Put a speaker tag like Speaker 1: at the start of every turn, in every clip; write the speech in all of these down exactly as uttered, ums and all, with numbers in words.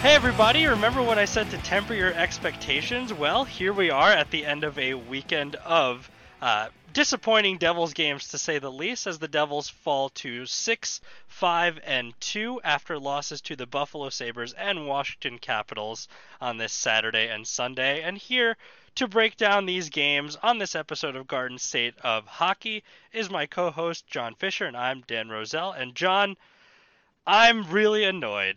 Speaker 1: Hey everybody, remember when I said to temper your expectations? Well, here we are at the end of a weekend of uh, disappointing Devils games, to say the least, as the Devils fall to six, five, and two after losses to the Buffalo Sabres and Washington Capitals on this Saturday and Sunday. And here to break down these games on this episode of Garden State of Hockey is my co-host John Fisher, and I'm Dan Roselle. And John, I'm really annoyed.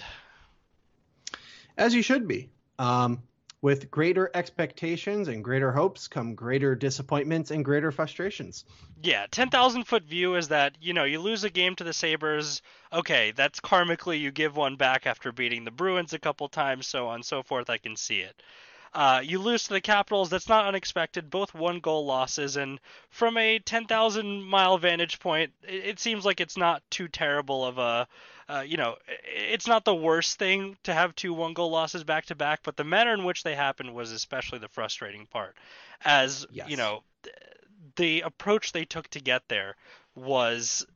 Speaker 2: As you should be. Um, with greater expectations and greater hopes come greater disappointments and greater frustrations.
Speaker 1: Yeah, ten thousand foot view is that, you know, you lose a game to the Sabres. Okay, that's karmically you give one back after beating the Bruins a couple times, so on and so forth. I can see it. Uh, you lose to the Capitals. That's not unexpected. Both one-goal losses, and from a ten thousand mile vantage point, it, it seems like it's not too terrible of a, uh, you know, it's not the worst thing to have two one-goal losses back-to-back, but the manner in which they happened was especially the frustrating part. As,
Speaker 2: Yes.
Speaker 1: you know, the approach they took to get there was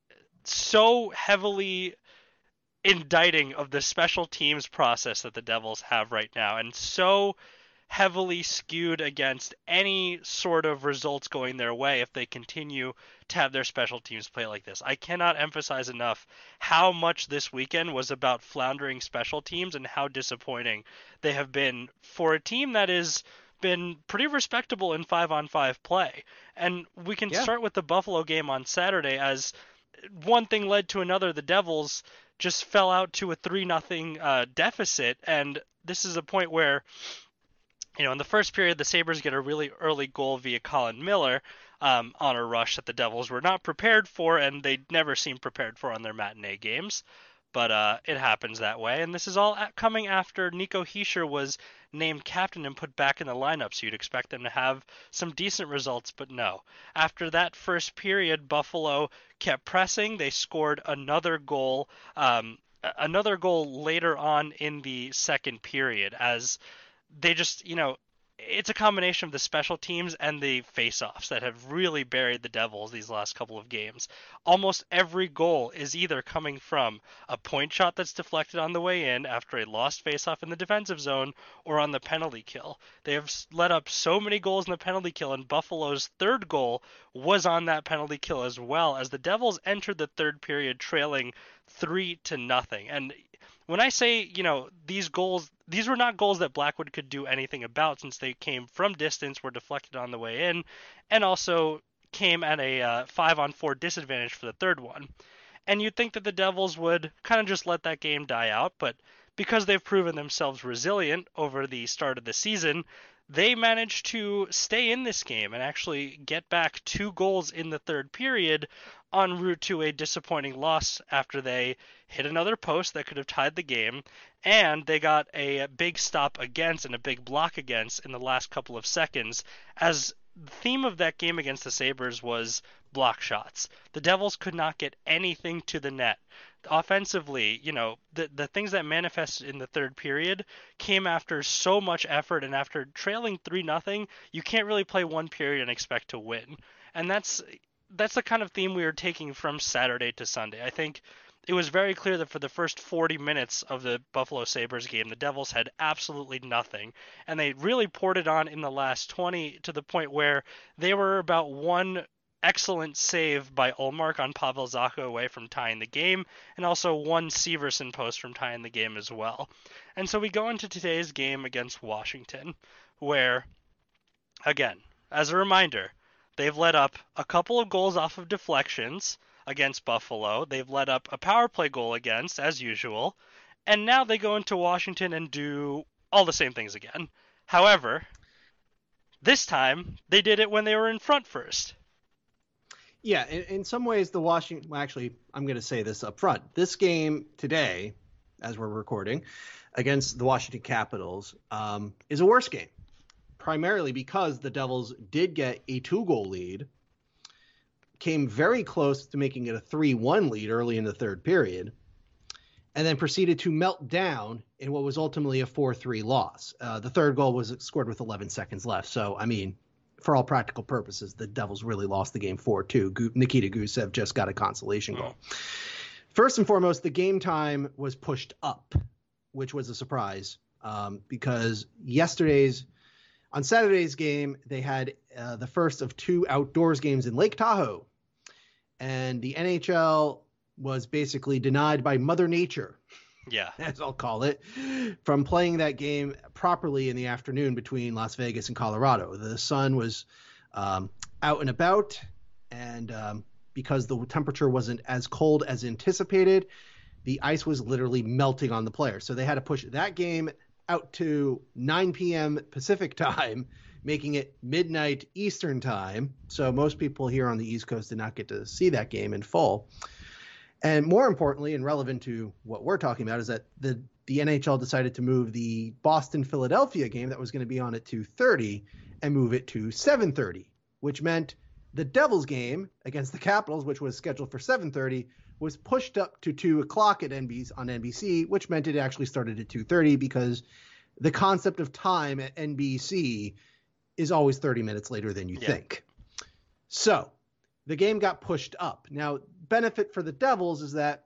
Speaker 1: so heavily indicting of the special teams process that the Devils have right now, and so heavily skewed against any sort of results going their way if they continue to have their special teams play like this. I cannot emphasize enough how much this weekend was about floundering special teams and how disappointing they have been for a team that has been pretty respectable in five-on-five play. And we can
Speaker 2: Yeah.
Speaker 1: start with the Buffalo game on Saturday, as one thing led to another. The Devils just fell out to a three nothing uh, deficit, and this is a point where, you know, in the first period, the Sabres get a really early goal via Colin Miller um, on a rush that the Devils were not prepared for, and they never seem prepared for on their matinee games. But uh, it happens that way, and this is all coming after Nico Hischier was named captain and put back in the lineup, so you'd expect them to have some decent results, but no. After that first period, Buffalo kept pressing. They scored another goal, um, another goal later on in the second period, as they just, you know, it's a combination of the special teams and the face-offs that have really buried the Devils these last couple of games. Almost every goal is either coming from a point shot that's deflected on the way in after a lost face-off in the defensive zone, or on the penalty kill. They have let up so many goals in the penalty kill, and Buffalo's third goal was on that penalty kill as well, as the Devils entered the third period trailing three to nothing. And when I say, you know, these goals, these were not goals that Blackwood could do anything about, since they came from distance, were deflected on the way in, and also came at a uh, five-on-four disadvantage for the third one. And you'd think that the Devils would kind of just let that game die out, but because they've proven themselves resilient over the start of the season, they managed to stay in this game and actually get back two goals in the third period, en route to a disappointing loss after they hit another post that could have tied the game, and they got a big stop against and a big block against in the last couple of seconds, as the theme of that game against the Sabres was block shots. The Devils could not get anything to the net. Offensively, you know, the the things that manifested in the third period came after so much effort, and after trailing three nothing, you can't really play one period and expect to win. And that's that's the kind of theme we were taking from Saturday to Sunday. I think it was very clear that for the first forty minutes of the Buffalo Sabres game, the Devils had absolutely nothing, and they really poured it on in the last twenty, to the point where they were about one excellent save by Ullmark on Pavel Zacha away from tying the game, and also one Severson post from tying the game as well. And so we go into today's game against Washington, where, again, as a reminder, they've let up a couple of goals off of deflections against Buffalo. They've let up a power play goal against, as usual, and now they go into Washington and do all the same things again. However, this time they did it when they were in front first.
Speaker 2: Yeah, in, in some ways, the Washington, well, actually, I'm going to say this up front. This game today, as we're recording, against the Washington Capitals, um, is a worse game, primarily because the Devils did get a two-goal lead, came very close to making it a three one lead early in the third period, and then proceeded to melt down in what was ultimately a four three loss. Uh, the third goal was scored with eleven seconds left, so, I mean, for all practical purposes, the Devils really lost the game four two. Nikita Gusev just got a consolation goal. First and foremost, the game time was pushed up which was a surprise um, because yesterday's on Saturday's game, they had uh, the first of two outdoors games in Lake Tahoe. And the N H L was basically denied by Mother Nature,
Speaker 1: yeah,
Speaker 2: as I'll call it, from playing that game properly in the afternoon between Las Vegas and Colorado. The sun was um, out and about, and um, because the temperature wasn't as cold as anticipated, the ice was literally melting on the players. So they had to push that game out to nine p.m. Pacific time, making it midnight Eastern time. So most people here on the East Coast did not get to see that game in full. And more importantly, and relevant to what we're talking about, is that the, the N H L decided to move the Boston-Philadelphia game that was going to be on at two thirty and move it to seven thirty, which meant the Devils game against the Capitals, which was scheduled for seven thirty, was pushed up to two o'clock at N B C, on N B C, which meant it actually started at two thirty because the concept of time at N B C is always thirty minutes later than you
Speaker 1: yeah.
Speaker 2: think. So the game got pushed up. Now, benefit for the Devils is that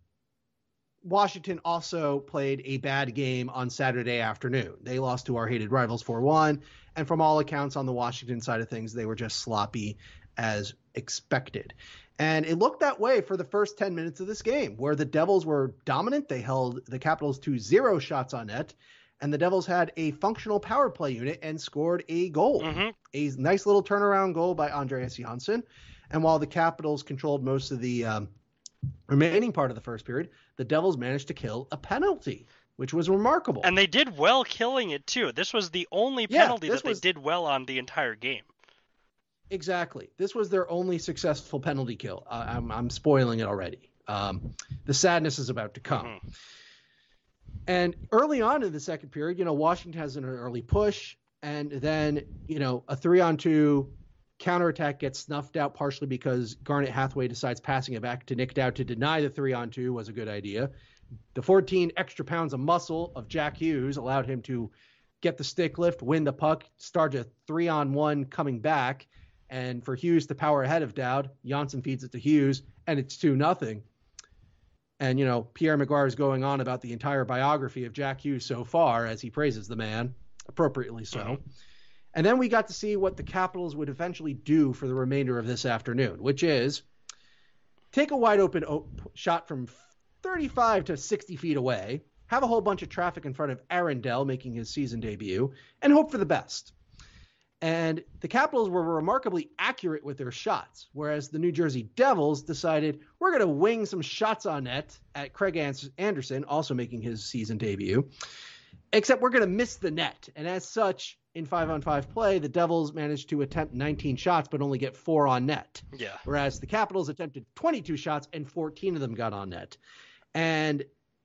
Speaker 2: Washington also played a bad game on Saturday afternoon. They lost to our hated rivals four one, and from all accounts on the Washington side of things, they were just sloppy as expected. And it looked that way for the first ten minutes of this game, where the Devils were dominant. They held the Capitals to zero shots on net, and the Devils had a functional power play unit and scored a goal,
Speaker 1: mm-hmm.
Speaker 2: a nice little turnaround goal by Andreas Johnsson. And while the Capitals controlled most of the um, remaining part of the first period, the Devils managed to kill a penalty, which was remarkable.
Speaker 1: And they did well killing it, too. This was the only
Speaker 2: Yeah,
Speaker 1: penalty
Speaker 2: this
Speaker 1: that
Speaker 2: was-
Speaker 1: they did well on the entire game.
Speaker 2: Exactly. This was their only successful penalty kill. Uh, I'm, I'm spoiling it already. Um, the sadness is about to come.
Speaker 1: Mm-hmm.
Speaker 2: And early on in the second period, you know, Washington has an early push, and then, you know, a three-on-two counterattack gets snuffed out partially because Garnet Hathaway decides passing it back to Nick Dowd to deny the three-on-two was a good idea. The fourteen extra pounds of muscle of Jack Hughes allowed him to get the stick lift, win the puck, start a three-on-one coming back, and for Hughes to power ahead of Dowd, Johnsson feeds it to Hughes, and it's two nothing. And, you know, Pierre McGuire is going on about the entire biography of Jack Hughes so far as he praises the man, appropriately so.
Speaker 1: Mm-hmm.
Speaker 2: And then we got to see what the Capitals would eventually do for the remainder of this afternoon, which is take a wide open op- shot from thirty-five to sixty feet away, have a whole bunch of traffic in front of Arundel making his season debut, and hope for the best. And the Capitals were remarkably accurate with their shots, whereas the New Jersey Devils decided we're going to wing some shots on net at Craig Anderson, also making his season debut, except we're going to miss the net. And as such, in five-on-five play, the Devils managed to attempt nineteen shots but only get four on net.
Speaker 1: Yeah.
Speaker 2: Whereas the Capitals attempted twenty-two shots and fourteen of them got on net. And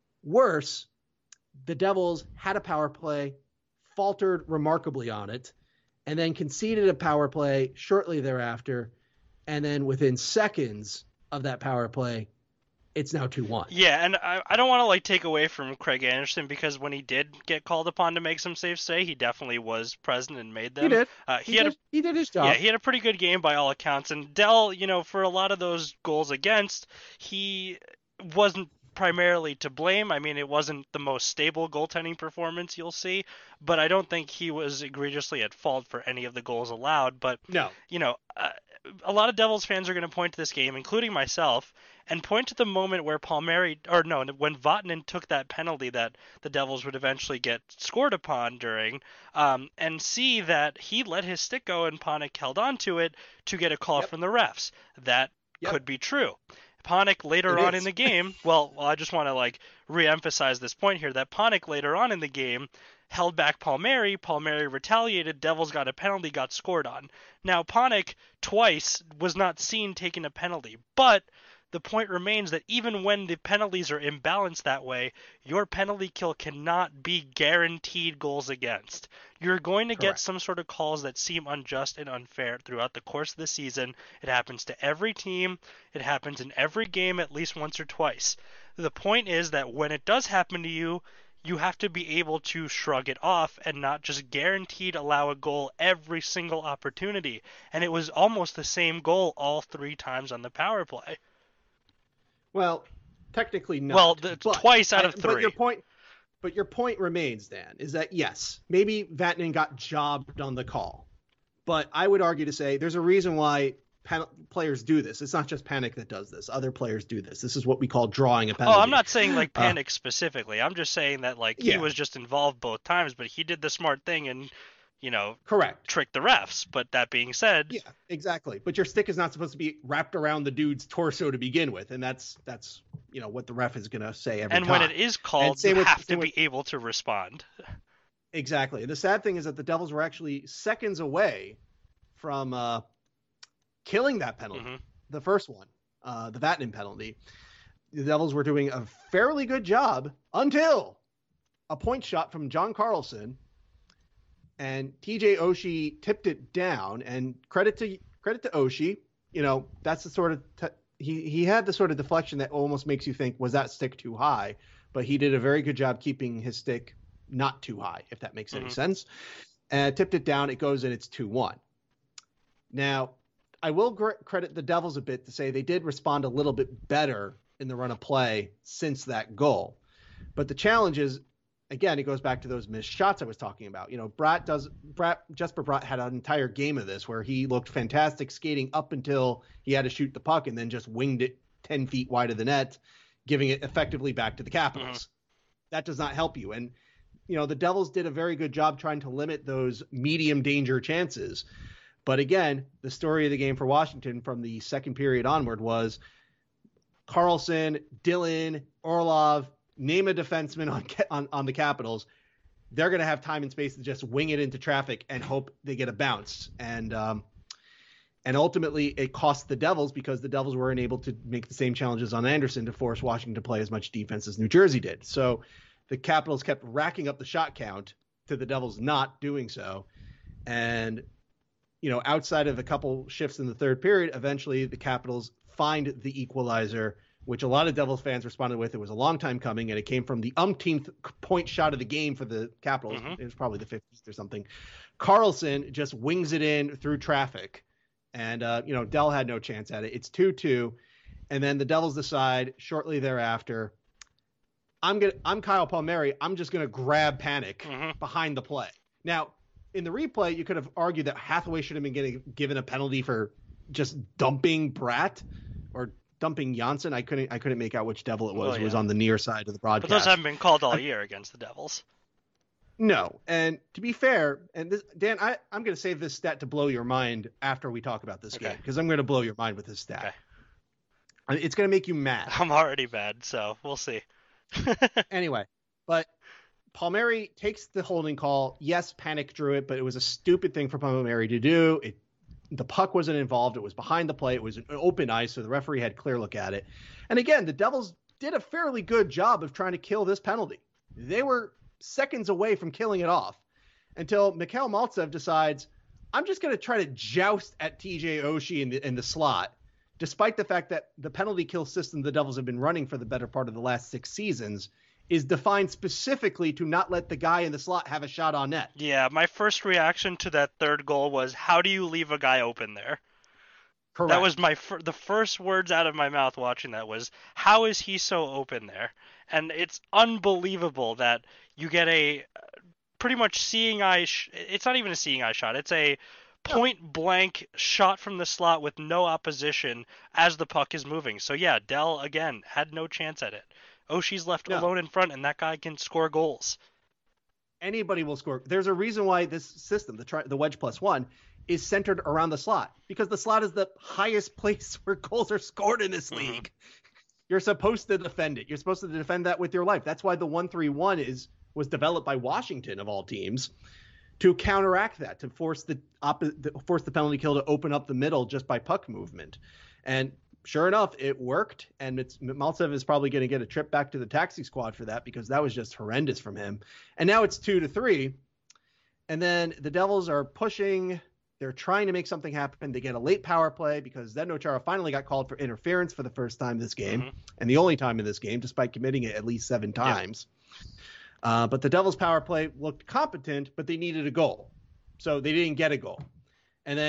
Speaker 2: worse, the Devils had a power play, faltered remarkably on it, and then conceded a power play shortly thereafter. And then within seconds of that power play, it's now two one.
Speaker 1: Yeah, and I, I don't want to like take away from Craig Anderson because when he did get called upon to make some saves today, he definitely was present and made them.
Speaker 2: He did.
Speaker 1: Uh, he,
Speaker 2: he,
Speaker 1: had
Speaker 2: did,
Speaker 1: a,
Speaker 2: he did his job.
Speaker 1: Yeah, he had a pretty good game by all accounts. And Dell, you know, for a lot of those goals against, he wasn't primarily to blame. I mean, it wasn't the most stable goaltending performance you'll see, but I don't think he was egregiously at fault for any of the goals allowed. But,
Speaker 2: No.
Speaker 1: you know, uh, a lot of Devils fans are going to point to this game, including myself, and point to the moment where Palmieri, or no, when Vatanen took that penalty that the Devils would eventually get scored upon during, um, and see that he let his stick go and Panik held on to it to get a call
Speaker 2: Yep.
Speaker 1: from the refs. That
Speaker 2: Yep.
Speaker 1: could be true. Panik later
Speaker 2: It
Speaker 1: on
Speaker 2: is.
Speaker 1: in the game, well, well I just want to like re-emphasize this point here that Panik later on in the game held back Palmieri. Palmieri retaliated. Devils got a penalty, got scored on. Now Panik twice was not seen taking a penalty, but the point remains that even when the penalties are imbalanced that way, your penalty kill cannot be guaranteed goals against. You're going to get
Speaker 2: Correct.
Speaker 1: some sort of calls that seem unjust and unfair throughout the course of the season. It happens to every team. It happens in every game at least once or twice. The point is that when it does happen to you, you have to be able to shrug it off and not just guaranteed allow a goal every single opportunity. And it was almost the same goal all three times on the power play.
Speaker 2: Well, technically not.
Speaker 1: Well, the,
Speaker 2: but
Speaker 1: twice out
Speaker 2: I-
Speaker 1: of
Speaker 2: But
Speaker 1: three.
Speaker 2: your point, but your point remains, Dan, is that yes, maybe Vatanen got jobbed on the call, but I would argue to say there's a reason why pen- players do this. It's not just Panic that does this. Other players do this. This is what we call drawing a penalty.
Speaker 1: Oh, I'm not saying like Panic
Speaker 2: uh,
Speaker 1: specifically. I'm just saying that like
Speaker 2: yeah.
Speaker 1: he was just involved both times, but he did the smart thing and, you know,
Speaker 2: correct.
Speaker 1: trick the refs. But that being said,
Speaker 2: yeah, exactly. But your stick is not supposed to be wrapped around the dude's torso to begin with, and that's that's you know what the ref is going to say every
Speaker 1: and
Speaker 2: time.
Speaker 1: And when it is called, you with, have to be with... able to respond.
Speaker 2: Exactly. The sad thing is that the Devils were actually seconds away from uh, killing that penalty, mm-hmm. the first one, uh, the Vatanen penalty. The Devils were doing a fairly good job until a point shot from John Carlson. And T J Oshie tipped it down, and credit to credit to Oshie. You know, that's the sort of t- he he had the sort of deflection that almost makes you think, was that stick too high? But he did a very good job keeping his stick not too high, if that makes mm-hmm. any sense. And tipped it down. It goes in. It's two one. Now, I will gr- credit the Devils a bit to say they did respond a little bit better in the run of play since that goal. But the challenge is, again, it goes back to those missed shots I was talking about. You know, Bratt does Bratt, Jesper Bratt had an entire game of this where he looked fantastic skating up until he had to shoot the puck and then just winged it ten feet wide of the net, giving it effectively back to the Capitals. Mm-hmm. That does not help you. And, you know, the Devils did a very good job trying to limit those medium danger chances. But again, the story of the game for Washington from the second period onward was Carlson, Dillon, Orlov, name a defenseman on, on on the Capitals, they're going to have time and space to just wing it into traffic and hope they get a bounce. And um, and ultimately, it cost the Devils because the Devils weren't able to make the same challenges on Anderson to force Washington to play as much defense as New Jersey did. So the Capitals kept racking up the shot count to the Devils not doing so. And, you know, outside of a couple shifts in the third period, eventually the Capitals find the equalizer, which a lot of Devils fans responded with. It was a long time coming, and it came from the umpteenth point shot of the game for the Capitals. Mm-hmm. It was probably the fifteenth or something. Carlson just wings it in through traffic, and, uh, you know, Dell had no chance at it. It's two two, and then the Devils decide shortly thereafter, I'm gonna, I'm Kyle Palmieri. I'm just going to grab Panic mm-hmm. behind the play. Now, in the replay, you could have argued that Hathaway should have been getting, given a penalty for just dumping Bratt or dumping Janssen. I couldn't I couldn't make out which Devil it was. Oh, yeah. It was on the near side of the broadcast.
Speaker 1: But those haven't been called all I, year against the Devils.
Speaker 2: No. And to be fair, and this, Dan, I, I'm going to save this stat to blow your mind after we talk about this okay. game, because I'm going to blow your mind with this stat. Okay. It's going to make you mad.
Speaker 1: I'm already mad, so we'll see.
Speaker 2: Anyway, but Palmieri takes the holding call. Yes, Panic drew it, but it was a stupid thing for Palmieri to do. It The puck wasn't involved. It was behind the play. It was an open ice, so the referee had clear look at it. And again, the Devils did a fairly good job of trying to kill this penalty. They were seconds away from killing it off until Mikhail Maltsev decides, I'm just going to try to joust at T J Oshie in the, in the slot, despite the fact that the penalty kill system the Devils have been running for the better part of the last six seasons is defined specifically to not let the guy in the slot have a shot on net.
Speaker 1: Yeah, my first reaction to that third goal was, how do you leave a guy open there? Correct. That was my fir- the first words out of my mouth watching that was, how is he so open there? And it's unbelievable that you get a pretty much seeing eye sh- it's not even a seeing eye shot. It's a point blank shot from the slot with no opposition as the puck is moving. So yeah, Dell again had no chance at it. Oshie's left no. alone in front, and that guy can score goals.
Speaker 2: Anybody will score. There's a reason why this system, the tri- the wedge plus one, is centered around the slot, because the slot is the highest place where goals are scored in this mm-hmm. league. You're supposed to defend it. You're supposed to defend that with your life. That's why the one three one is was developed by Washington of all teams to counteract that, to force the, op- the force the penalty kill to open up the middle just by puck movement. And sure enough, it worked, and it's, Maltsev is probably going to get a trip back to the taxi squad for that, because that was just horrendous from him. And now it's two to three, and then the Devils are pushing. They're trying to make something happen. They get a late power play because Zdeno Chara finally got called for interference for the first time this game, mm-hmm. and the only time in this game, despite committing it at least seven times. Yeah. Uh, but the Devils' power play looked competent, but they needed a goal, so they didn't get a goal. And then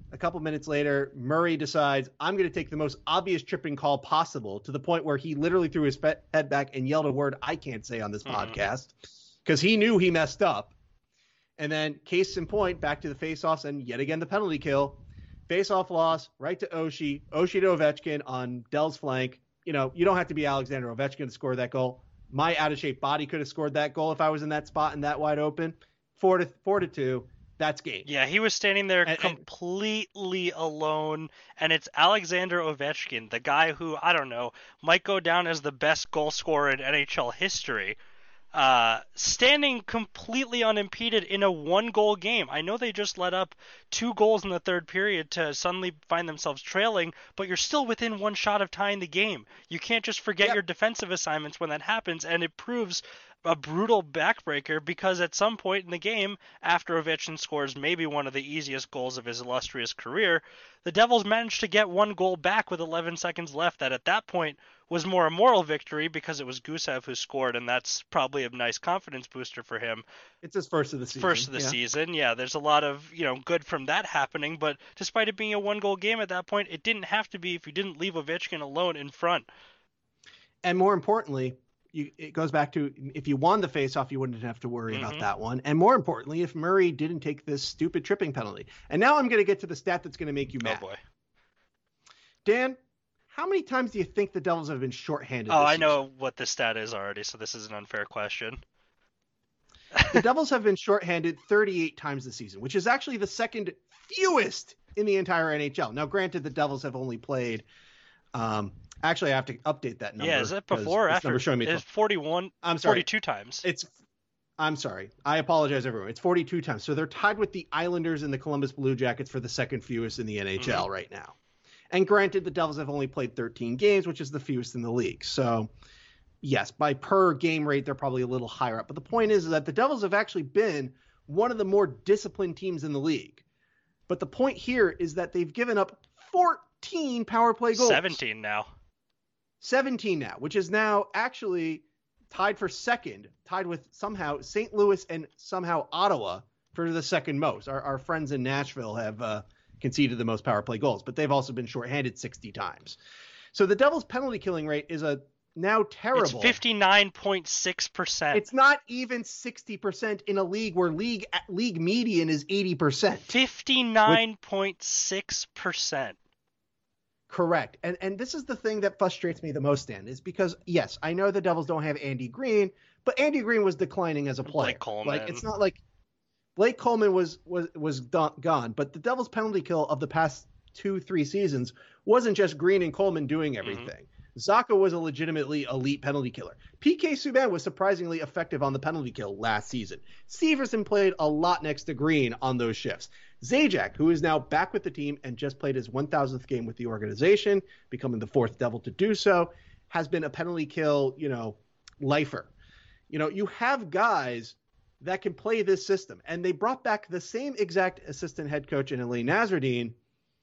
Speaker 2: A couple minutes later, Murray decides, I'm going to take the most obvious tripping call possible, to the point where he literally threw his head back and yelled a word I can't say on this mm-hmm. podcast because he knew he messed up. And then case in point, back to the faceoffs and yet again the penalty kill. Faceoff loss, right to Oshie. Oshie to Ovechkin on Dell's flank. You know, you don't have to be Alexander Ovechkin to score that goal. My out-of-shape body could have scored that goal if I was in that spot and that wide open. Four to four to two. That's game.
Speaker 1: Yeah, he was standing there and, completely and, alone, and it's Alexander Ovechkin, the guy who, I don't know, might go down as the best goal scorer in N H L history, uh, standing completely unimpeded in a one-goal game. I know they just let up two goals in the third period to suddenly find themselves trailing, but you're still within one shot of tying the game. You can't just forget yep. your defensive assignments when that happens, and it proves a brutal backbreaker because at some point in the game, after Ovechkin scores maybe one of the easiest goals of his illustrious career, the Devils managed to get one goal back with eleven seconds left that at that point was more a moral victory because it was Gusev who scored, and that's probably a nice confidence booster for him.
Speaker 2: It's his first of the season.
Speaker 1: First of the
Speaker 2: yeah.
Speaker 1: season, yeah. There's a lot of, you know, good from that happening, but despite it being a one-goal game at that point, it didn't have to be if you didn't leave Ovechkin alone in front.
Speaker 2: And more importantly, You, it goes back to if you won the faceoff, you wouldn't have to worry mm-hmm. about that one. And more importantly, if Murray didn't take this stupid tripping penalty. And now I'm going to get to the stat that's going to make you mad.
Speaker 1: Oh, boy.
Speaker 2: Dan, how many times do you think the Devils have been shorthanded?
Speaker 1: Oh, I
Speaker 2: season?
Speaker 1: know what the stat is already, so this is an unfair question.
Speaker 2: The Devils have been shorthanded thirty-eight times this season, which is actually the second fewest in the entire N H L. Now, granted, the Devils have only played um, – Actually, I have to update that number.
Speaker 1: Yeah, is it before or after?
Speaker 2: Showing me
Speaker 1: it's forty-one.
Speaker 2: I'm sorry.
Speaker 1: forty-two times.
Speaker 2: It's. I'm sorry. I apologize, everyone. It's forty-two times. So they're tied with the Islanders and the Columbus Blue Jackets for the second fewest in the N H L mm-hmm. right now. And granted, the Devils have only played thirteen games, which is the fewest in the league. So, yes, by per game rate, they're probably a little higher up. But the point is that the Devils have actually been one of the more disciplined teams in the league. But the point here is that they've given up fourteen power play goals.
Speaker 1: seventeen now.
Speaker 2: seventeen now, which is now actually tied for second, tied with somehow Saint Louis and somehow Ottawa for the second most. Our, our friends in Nashville have uh, conceded the most power play goals, but they've also been shorthanded sixty times. So the Devils' penalty killing rate is a now terrible.
Speaker 1: It's fifty-nine point six percent.
Speaker 2: It's not even sixty percent in a league where league league median is eighty percent.
Speaker 1: fifty-nine point six percent.
Speaker 2: Correct. And and this is the thing that frustrates me the most, Dan, is because, yes, I know the Devils don't have Andy Green, but Andy Green was declining as a player.
Speaker 1: Blake Coleman.
Speaker 2: Like, it's not like Blake Coleman was was was done, gone, but the Devils' penalty kill of the past two, three seasons wasn't just Green and Coleman doing everything. Mm-hmm. Zacha was a legitimately elite penalty killer. P K Subban was surprisingly effective on the penalty kill last season. Severson played a lot next to Green on those shifts. Zajac, who is now back with the team and just played his one thousandth game with the organization, becoming the fourth Devil to do so, has been a penalty kill, you know, lifer. You know, you have guys that can play this system, and they brought back the same exact assistant head coach in Elaine Nasruddin,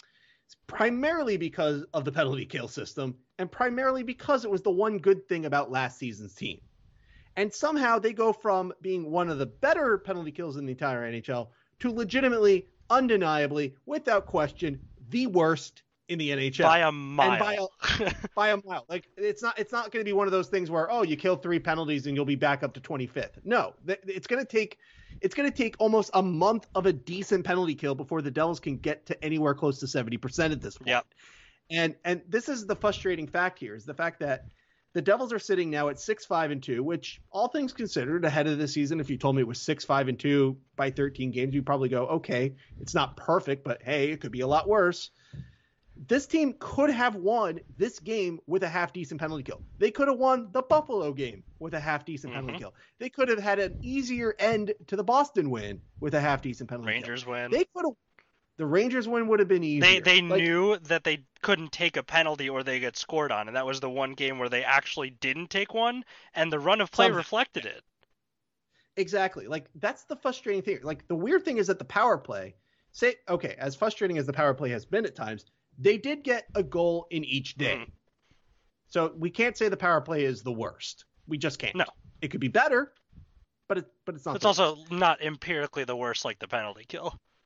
Speaker 2: primarily because of the penalty kill system, and primarily because it was the one good thing about last season's team. And somehow they go from being one of the better penalty kills in the entire N H L to legitimately, undeniably, without question, the worst in the N H L
Speaker 1: by a mile.
Speaker 2: And by a, by a mile. Like, it's not it's not going to be one of those things where, oh, you kill three penalties and you'll be back up to twenty-fifth. No, it's going to take it's going to take almost a month of a decent penalty kill before the Devils can get to anywhere close to seventy percent at this point.
Speaker 1: Yep.
Speaker 2: And and this is the frustrating fact here, is the fact that the Devils are sitting now at six five and two, which, all things considered, ahead of the season, if you told me it was six five and two by thirteen games, you'd probably go, okay, it's not perfect, but hey, it could be a lot worse. This team could have won this game with a half-decent penalty kill. They could have won the Buffalo game with a half-decent mm-hmm. penalty kill. They could have had an easier end to the Boston win with a half-decent penalty
Speaker 1: Rangers
Speaker 2: kill.
Speaker 1: win.
Speaker 2: They could have. The Rangers win would have been easier.
Speaker 1: They they
Speaker 2: like,
Speaker 1: knew that they couldn't take a penalty or they get scored on, and that was the one game where they actually didn't take one, and the run of play somehow. reflected it.
Speaker 2: Exactly. Like, that's the frustrating thing. Like, the weird thing is that the power play, say, okay, as frustrating as the power play has been at times, they did get a goal in each day. Mm. So we can't say the power play is the worst. We just can't.
Speaker 1: No.
Speaker 2: It could be better, but it but it's not.
Speaker 1: It's also worst. Not empirically the worst like the penalty kill.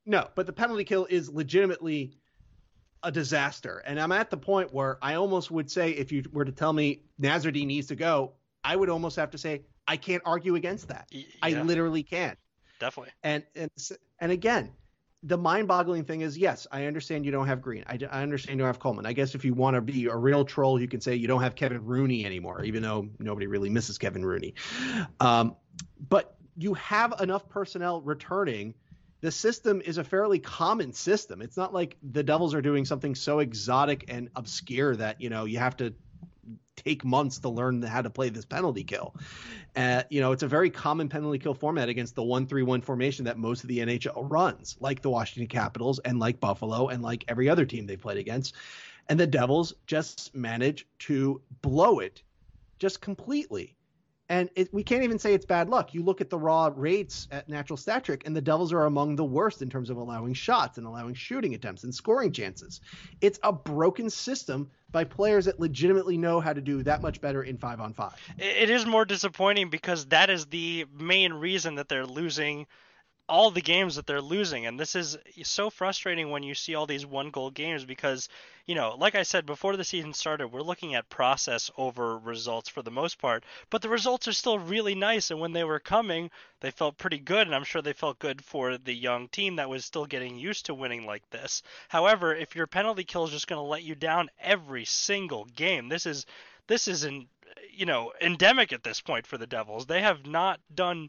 Speaker 2: No, but the penalty kill is legitimately a disaster. And I'm at the point where I almost would say, if you were to tell me Nasruddin needs to go, I would almost have to say, I can't argue against that.
Speaker 1: Y-
Speaker 2: I
Speaker 1: yeah,
Speaker 2: literally can't.
Speaker 1: definitely.
Speaker 2: And, and, and again, the mind boggling thing is, yes, I understand you don't have Green. I, I understand you don't have Coleman. I guess if you want to be a real troll, you can say you don't have Kevin Rooney anymore, even though nobody really misses Kevin Rooney. Um, but you have enough personnel returning. The system is a fairly common system. It's not like the Devils are doing something so exotic and obscure that, you know, you have to take months to learn how to play this penalty kill. Uh, you know, it's a very common penalty kill format against the one three one formation that most of the N H L runs, like the Washington Capitals and like Buffalo and like every other team they played against. And the Devils just manage to blow it just completely. And it, we can't even say it's bad luck. You look at the raw rates at Natural Stat Trick, and the Devils are among the worst in terms of allowing shots and allowing shooting attempts and scoring chances. It's a broken system by players that legitimately know how to do that much better in five on five.
Speaker 1: It is more disappointing because that is the main reason that they're losing all the games that they're losing. And this is so frustrating when you see all these one goal games because, you know, like I said, before the season started, we're looking at process over results for the most part, but the results are still really nice. And when they were coming, they felt pretty good. And I'm sure they felt good for the young team that was still getting used to winning like this. However, if your penalty kill is just going to let you down every single game, this is, this is an, you know, endemic at this point for the Devils. They have not done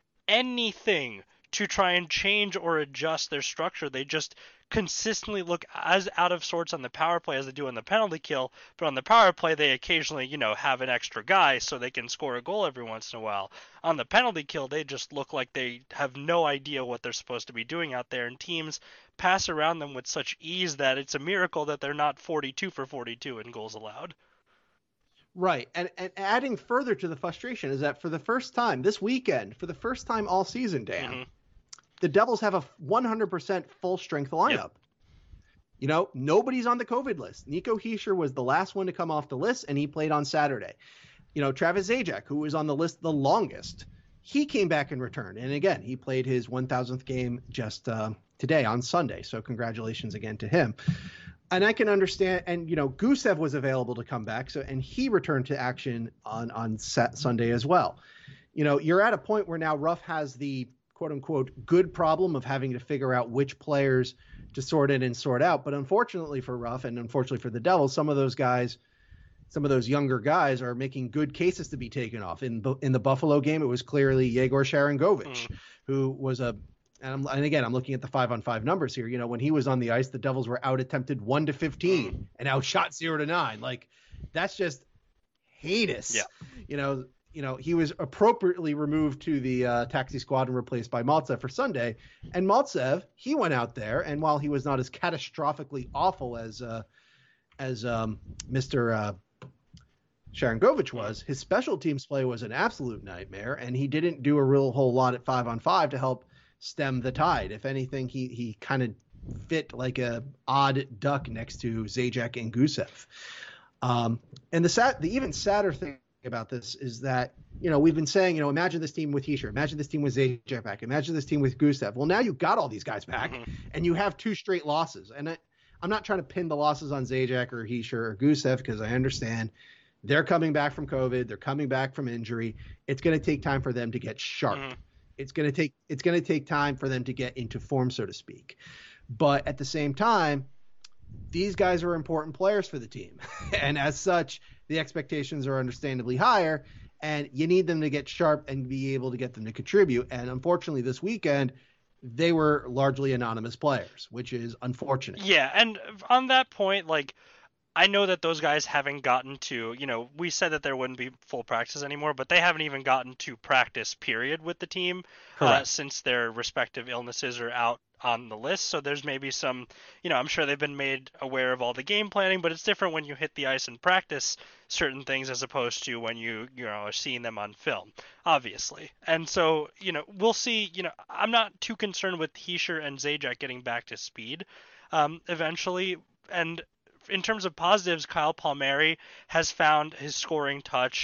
Speaker 1: anything to try and change or adjust their structure. They just consistently look as out of sorts on the power play as they do on the penalty kill, but on the power play they occasionally, you know, have an extra guy so they can score a goal every once in a while. On the penalty kill, they just look like they have no idea what they're supposed to be doing out there, and teams pass around them with such ease that it's a miracle that they're not forty-two for forty-two in goals allowed.
Speaker 2: Right. And, and adding further to the frustration is that for the first time this weekend, for the first time all season, Dan, mm-hmm. the Devils have a one hundred percent full strength lineup. Yep. You know, nobody's on the COVID list. Nico Hischier was the last one to come off the list, and he played on Saturday. You know, Travis Zajac, who was on the list the longest, he came back and returned. And again, he played his one thousandth game just uh, today on Sunday. So congratulations again to him. And I can understand, and you know, Gusev was available to come back, so and he returned to action on on set Sunday as well. You know, you're at a point where now Ruff has the quote unquote good problem of having to figure out which players to sort in and sort out. But unfortunately for Ruff, and unfortunately for the Devils, some of those guys, some of those younger guys, are making good cases to be taken off. In in the Buffalo game, it was clearly Yegor Sharangovich, mm. who was a And, I'm, and again, I'm looking at the five on five numbers here. You know, when he was on the ice, the Devils were out attempted one to fifteen and outshot zero to nine. Like, that's just heinous.
Speaker 1: Yeah.
Speaker 2: You know, you know, he was appropriately removed to the uh, taxi squad and replaced by Maltsev for Sunday. And Maltsev, he went out there, and while he was not as catastrophically awful as uh, as um, Mister Uh, Sharangovich was, his special teams play was an absolute nightmare, and he didn't do a real whole lot at five on five to help stem the tide. If anything, he he kind of fit like a odd duck next to Zajac and Gusev. Um, and the sad, the even sadder thing about this is that, you know, we've been saying, you know, imagine this team with Hischier, imagine this team with Zajac back, imagine this team with Gusev. Well, now you've got all these guys back, mm-hmm. and you have two straight losses. And I, I'm not trying to pin the losses on Zajac or Hischier or Gusev, because I understand they're coming back from COVID, they're coming back from injury. It's going to take time for them to get sharp. Mm-hmm. It's going to take it's going to take time for them to get into form, so to speak. But at the same time, these guys are important players for the team. And as such, the expectations are understandably higher, and you need them to get sharp and be able to get them to contribute. And unfortunately, this weekend, they were largely anonymous players, which is unfortunate.
Speaker 1: Yeah, and on that point, like, I know that those guys haven't gotten to, you know, we said that there wouldn't be full practice anymore, but they haven't even gotten to practice period with the team uh, since their respective illnesses are out on the list. So there's maybe some, you know, I'm sure they've been made aware of all the game planning, but it's different when you hit the ice and practice certain things as opposed to when you, you know, are seeing them on film, obviously. And so, you know, we'll see, you know, I'm not too concerned with Hischier and Zajac getting back to speed um, eventually. And in terms of positives, Kyle Palmieri has found his scoring touch.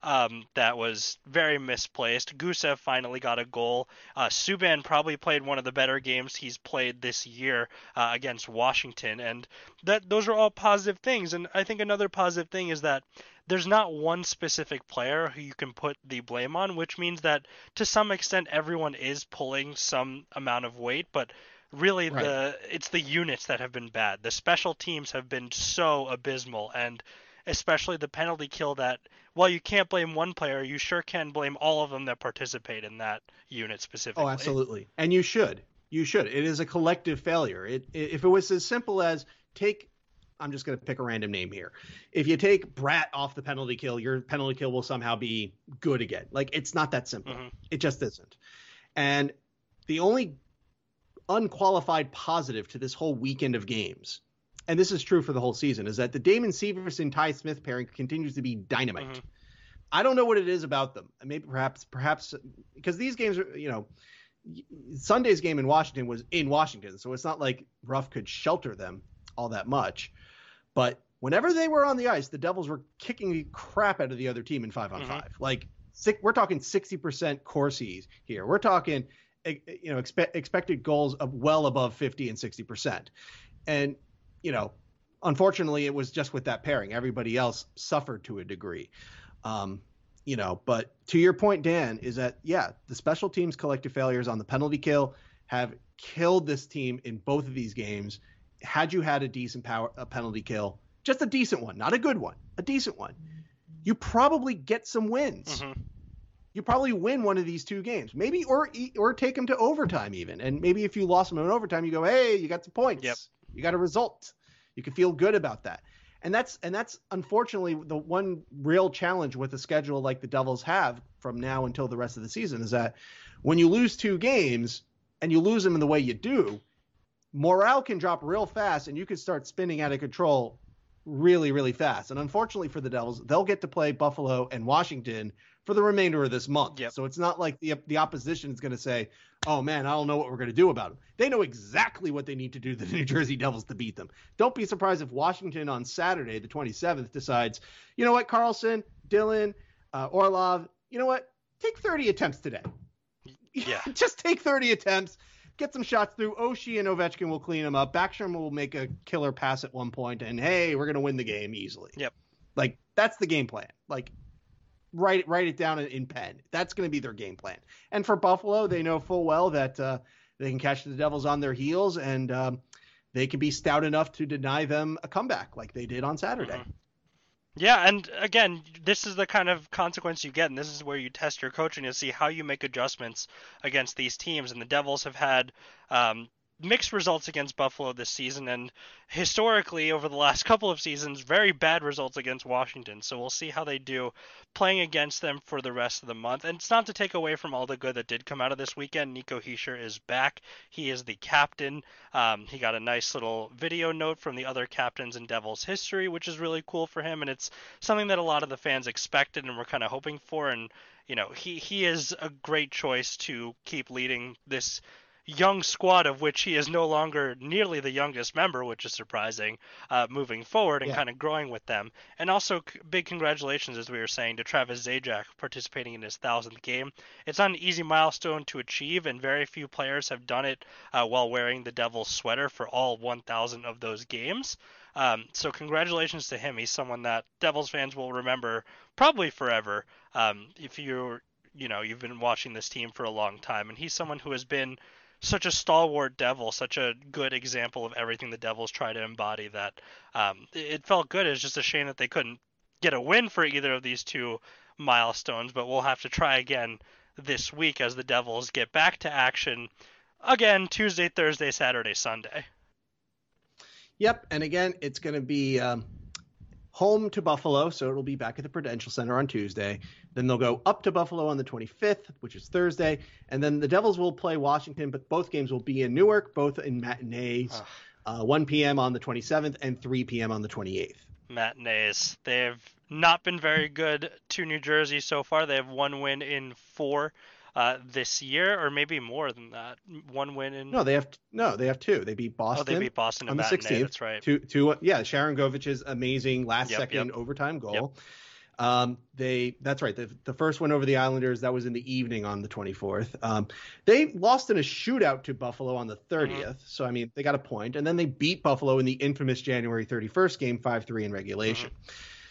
Speaker 1: um, that was very misplaced. Gusev finally got a goal. Uh, Subban probably played one of the better games he's played this year uh, against Washington, and that those are all positive things. And I think another positive thing is that there's not one specific player who you can put the blame on, which means that to some extent everyone is pulling some amount of weight, but really
Speaker 2: Right.
Speaker 1: the it's the units that have been bad. The special teams have been so abysmal, and especially the penalty kill that while you can't blame one player, you sure can blame all of them that participate in that unit specifically.
Speaker 2: Oh, absolutely. And you should. You should. It is a collective failure. It, it if it was as simple as take I'm just going to pick a random name here. If you take Bratt off the penalty kill, your penalty kill will somehow be good again. Like, it's not that simple.
Speaker 1: Mm-hmm.
Speaker 2: It just isn't. And the only unqualified positive to this whole weekend of games, and this is true for the whole season, is that the Damon Severson Ty Smith pairing continues to be dynamite.
Speaker 1: Mm-hmm.
Speaker 2: I don't know what it is about them. Maybe perhaps perhaps because these games are, you know, Sunday's game in Washington was in Washington, so it's not like Ruff could shelter them all that much. But whenever they were on the ice, the Devils were kicking the crap out of the other team in five on
Speaker 1: mm-hmm.
Speaker 2: five. Like, we're talking sixty percent Corsi's here. We're talking, you know, expe- expected goals of well above fifty and sixty percent. And, you know, unfortunately, it was just with that pairing. Everybody else suffered to a degree. Um, you know, but to your point, Dan, is that, yeah, the special teams collective failures on the penalty kill have killed this team in both of these games. Had you had a decent power a penalty kill, just a decent one, not a good one, a decent one, you probably get some wins.
Speaker 1: Mm-hmm.
Speaker 2: You probably win one of these two games, maybe, or or take them to overtime even. And maybe if you lost them in overtime, you go, hey, you got some points.
Speaker 1: Yep.
Speaker 2: You got a result. You can feel good about that. And that's and that's unfortunately the one real challenge with a schedule like the Devils have from now until the rest of the season is that when you lose two games and you lose them in the way you do, morale can drop real fast and you can start spinning out of control really, really fast. And unfortunately for the Devils, they'll get to play Buffalo and Washington for the remainder of this month.
Speaker 1: Yep.
Speaker 2: So it's not like the the opposition is going to say, oh, man, I don't know what we're going to do about them. They know exactly what they need to do to the New Jersey Devils to beat them. Don't be surprised if Washington on Saturday, the twenty-seventh, decides, you know what, Carlson, Dylan, uh, Orlov, you know what, take thirty attempts today.
Speaker 1: Yeah.
Speaker 2: Just take thirty attempts. Get some shots through. Oshie and Ovechkin will clean them up. Backstrom will make a killer pass at one point, and hey, we're going to win the game easily.
Speaker 1: Yep.
Speaker 2: Like, that's the game plan. Like, write, write it down in, in pen. That's going to be their game plan. And for Buffalo, they know full well that uh, they can catch the Devils on their heels, and um, they can be stout enough to deny them a comeback like they did on Saturday.
Speaker 1: Mm-hmm. Yeah, and again, this is the kind of consequence you get, and this is where you test your coaching to see how you make adjustments against these teams. And the Devils have had um, mixed results against Buffalo this season, and historically, over the last couple of seasons, very bad results against Washington. So we'll see how they do playing against them for the rest of the month. And it's not to take away from all the good that did come out of this weekend. Nico Hischier is back. He is the captain. Um, he got a nice little video note from the other captains in Devils history, which is really cool for him. And it's something that a lot of the fans expected and were kind of hoping for. And, you know, he, he is a great choice to keep leading this young squad, of which he is no longer nearly the youngest member, which is surprising, uh, moving forward and
Speaker 2: Yeah.
Speaker 1: kind of growing with them. And also, c- big congratulations, as we were saying, to Travis Zajac participating in his thousandth game. It's not an easy milestone to achieve, and very few players have done it uh, while wearing the Devils sweater for all one thousand of those games. Um, so congratulations to him. He's someone that Devils fans will remember probably forever. Um, if you're, you know, you've been watching this team for a long time, and he's someone who has been such a stalwart Devil, such a good example of everything the Devils try to embody, that um, it felt good. It's just a shame that they couldn't get a win for either of these two milestones, but we'll have to try again this week as the Devils get back to action again Tuesday, Thursday, Saturday, Sunday.
Speaker 2: Yep, and again, it's going to be um, home to Buffalo, so it'll be back at the Prudential Center on Tuesday. Then they'll go up to Buffalo on the twenty-fifth, which is Thursday, and then the Devils will play Washington, but both games will be in Newark, both in matinees, uh, one p.m. on the twenty-seventh and three p.m. on the twenty-eighth.
Speaker 1: Matinees. They've not been very good to New Jersey so far. They have one win in four uh, this year, or maybe more than that. One win in
Speaker 2: No, they have no, they have two. They beat Boston.
Speaker 1: Oh, they beat Boston in
Speaker 2: on the
Speaker 1: matinee,
Speaker 2: sixteenth.
Speaker 1: that's right.
Speaker 2: Two, two, yeah, Sharon Govich's amazing last
Speaker 1: Yep,
Speaker 2: second
Speaker 1: yep.
Speaker 2: overtime goal.
Speaker 1: Yep.
Speaker 2: Um, they that's right. The, the first one over the Islanders, that was in the evening on the twenty-fourth. Um, they lost in a shootout to Buffalo on the thirtieth. Mm-hmm. So I mean, they got a point, and then they beat Buffalo in the infamous January thirty-first game, five three in regulation. Mm-hmm.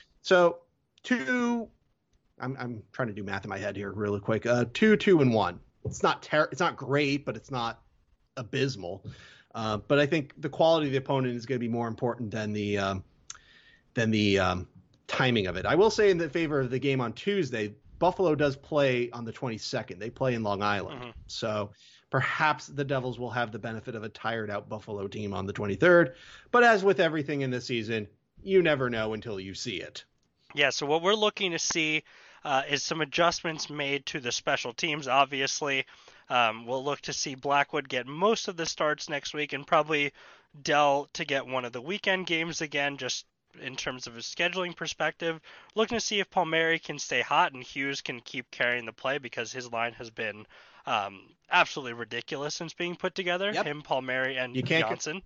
Speaker 2: So two, I'm I'm trying to do math in my head here really quick. Uh, two, two, and one. It's not ter- It's not great, but it's not abysmal. Uh, but I think the quality of the opponent is going to be more important than the um, than the um, timing of it. I will say in the favor of the game on Tuesday, Buffalo does play on the twenty-second. They play in Long Island. Mm-hmm. So perhaps the Devils will have the benefit of a tired out Buffalo team on the twenty-third. But as with everything in this season, you never know until you see it.
Speaker 1: Yeah, so what we're looking to see uh, is some adjustments made to the special teams, obviously. Um, we'll look to see Blackwood get most of the starts next week and probably Dell to get one of the weekend games again, just in terms of a scheduling perspective. Looking to see if Palmieri can stay hot and Hughes can keep carrying the play because his line has been um, absolutely ridiculous since being put together. Yep. Him, Palmieri, and
Speaker 2: you can't
Speaker 1: Johnson.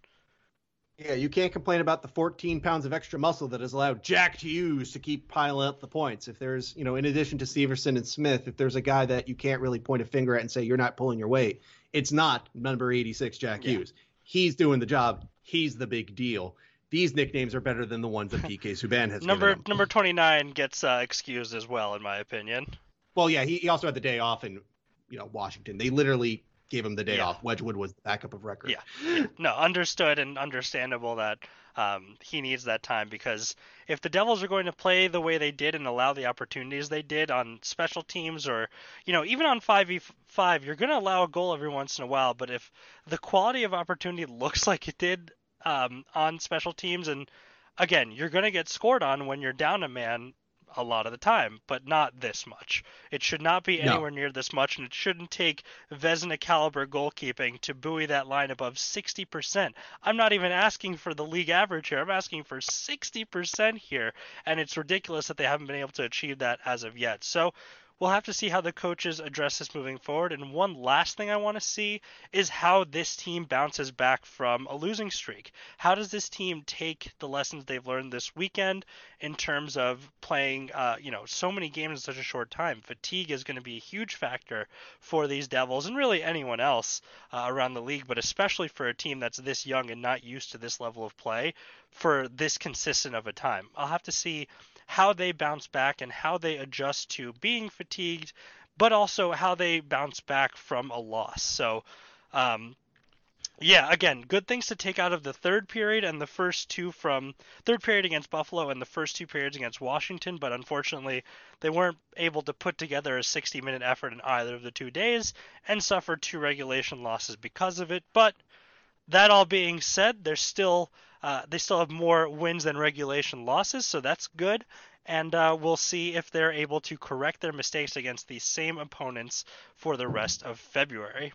Speaker 2: Co- yeah, you can't complain about the fourteen pounds of extra muscle that has allowed Jack Hughes to keep piling up the points. If there's, you know, in addition to Severson and Smith, if there's a guy that you can't really point a finger at and say you're not pulling your weight, it's not number eighty-six Jack yeah. Hughes. He's doing the job. He's the big deal. These nicknames are better than the ones that P K Subban has
Speaker 1: number
Speaker 2: given him.
Speaker 1: Number twenty-nine gets uh, excused as well, in my opinion.
Speaker 2: Well, yeah, he, he also had the day off in, you know, Washington. They literally gave him the day
Speaker 1: yeah.
Speaker 2: off. Wedgwood was the backup of record.
Speaker 1: Yeah. yeah. No, understood and understandable that um, he needs that time, because if the Devils are going to play the way they did and allow the opportunities they did on special teams, or, you know, even on five v five, you're going to allow a goal every once in a while. But if the quality of opportunity looks like it did Um, on special teams, and again, you're going to get scored on when you're down a man a lot of the time, but not this much. It should not be anywhere no. near this much, and it shouldn't take Vezina caliber goalkeeping to buoy that line above sixty percent. I'm not even asking for the league average here. I'm asking for sixty percent here, and it's ridiculous that they haven't been able to achieve that as of yet. So we'll have to see how the coaches address this moving forward. And one last thing I want to see is how this team bounces back from a losing streak. How does this team take the lessons they've learned this weekend in terms of playing, uh, you know, so many games in such a short time? Fatigue is going to be a huge factor for these Devils and really anyone else uh, around the league, but especially for a team that's this young and not used to this level of play for this consistent of a time. I'll have to see how they bounce back and how they adjust to being fatigued, but also how they bounce back from a loss. So, um, yeah, again, good things to take out of the third period and the first two from third period against Buffalo and the first two periods against Washington, but unfortunately they weren't able to put together a sixty minute effort in either of the two days and suffered two regulation losses because of it. But that all being said, there's still Uh, they still have more wins than regulation losses, so that's good. And uh, we'll see if they're able to correct their mistakes against these same opponents for the rest of February.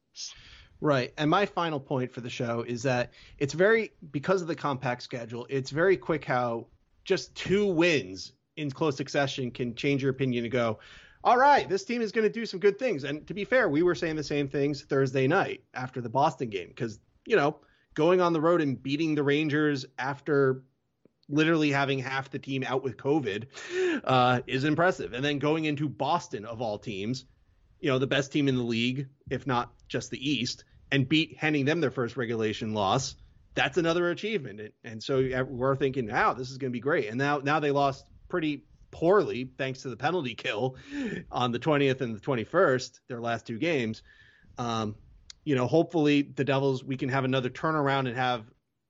Speaker 2: Right. And my final point for the show is that it's very, because of the compact schedule, it's very quick how just two wins in close succession can change your opinion and go, all right, this team is going to do some good things. And to be fair, we were saying the same things Thursday night after the Boston game because, you know, going on the road and beating the Rangers after literally having half the team out with COVID uh, is impressive. And then going into Boston, of all teams, you know, the best team in the league, if not just the East, and beat handing them their first regulation loss, that's another achievement. And, and so we're thinking, wow, this is going to be great. And now, now they lost pretty poorly thanks to the penalty kill on the twentieth and the twenty-first, their last two games. Um, You know, hopefully the Devils, we can have another turnaround and have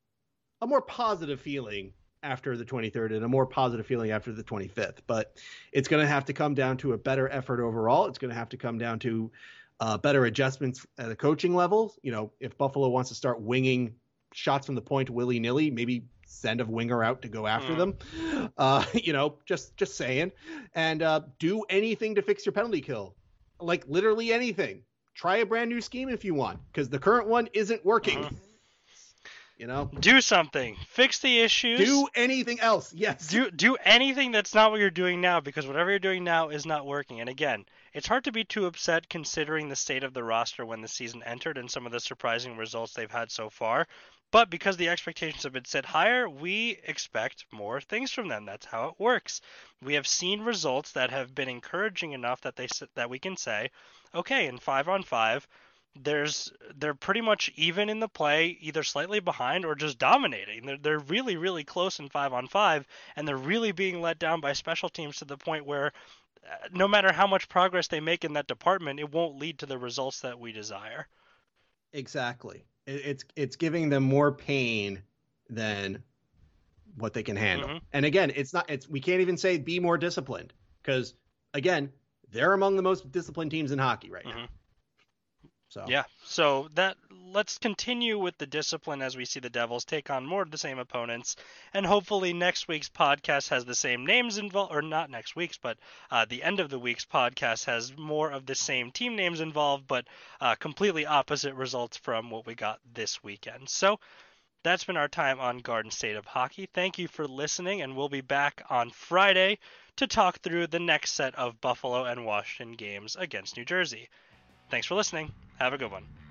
Speaker 2: a more positive feeling after the twenty-third and a more positive feeling after the twenty-fifth. But it's going to have to come down to a better effort overall. It's going to have to come down to uh, better adjustments at the coaching level. You know, if Buffalo wants to start winging shots from the point willy-nilly, maybe send a winger out to go after mm. them. Uh, you know, just just saying. And uh, do anything to fix your penalty kill. Like literally anything. Try a brand new scheme if you want, because the current one isn't working. Uh-huh. You know,
Speaker 1: do something, fix the issues.
Speaker 2: Do anything else. Yes.
Speaker 1: Do do anything that's not what you're doing now, because whatever you're doing now is not working. And again, it's hard to be too upset considering the state of the roster when the season entered and some of the surprising results they've had so far. But because the expectations have been set higher, we expect more things from them. That's how it works. We have seen results that have been encouraging enough that they that we can say, okay, in five on five, there's they're pretty much even in the play, either slightly behind or just dominating. They're they're really really close in five on five, and they're really being let down by special teams to the point where uh, no matter how much progress they make in that department, it won't lead to the results that we desire.
Speaker 2: Exactly. It, it's it's giving them more pain than what they can handle.
Speaker 1: Mm-hmm.
Speaker 2: And again, it's not it's we can't even say be more disciplined, because again, they're among the most disciplined teams in hockey right
Speaker 1: mm-hmm.
Speaker 2: now. So
Speaker 1: yeah, so that let's continue with the discipline as we see the Devils take on more of the same opponents, and hopefully next week's podcast has the same names involved, or not next week's, but uh, the end of the week's podcast has more of the same team names involved, but uh, completely opposite results from what we got this weekend. So that's been our time on Garden State of Hockey. Thank you for listening, and we'll be back on Friday to talk through the next set of Buffalo and Washington games against New Jersey. Thanks for listening. Have a good one.